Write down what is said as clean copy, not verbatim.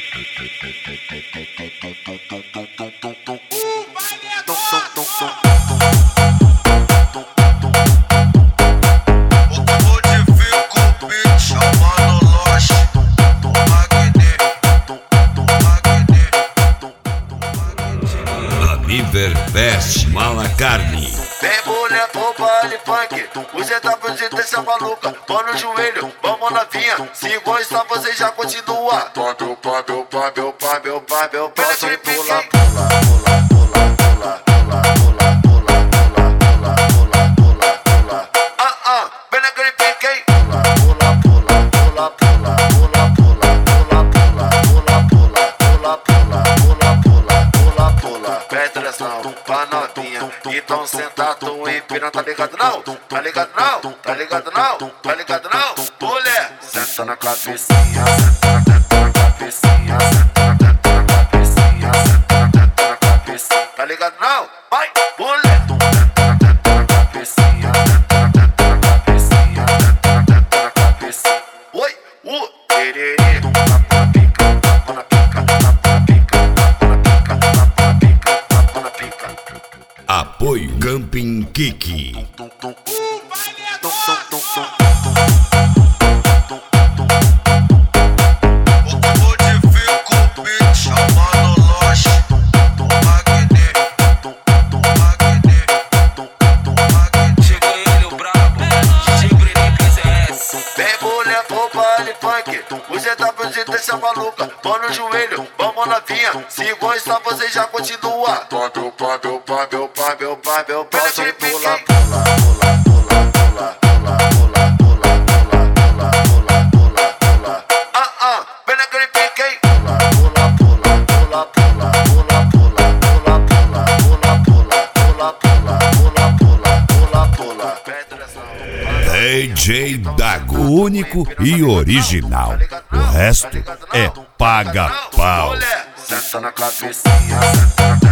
River Best Malacarne. Vem mulher pro baile funk, você tá fugindo dessa maluca. Mão no joelho, vamos novinha. Se gostar você já continua. Pode pula, pula, vem naquele pique, hein? Presta atenção pra novinha, então sentado em piranha, tá ligado não? Tá ligado não? Tá ligado não? Tá ligado não? Mulher, senta na cabecinha, senta na cabecinha, senta na cabecinha, senta na cabecinha. Tá ligado não? Vai, mulher, senta na cabecinha, senta na cabecinha, senta na cabecinha. Oi, tererê, tapa na pica, tapa na pica, tapa na pica, tapa na pica, tapa na pica, tapa na pica. Apoio Camping Kiki. Você tá fugindo dessa maluca, mão no joelho, vamos novinha. Se gostar você já continua. Pode pula, vem naquele pique, hein? DJ Dago, único e original. O resto é paga-pau. Senta na cabecinha, senta na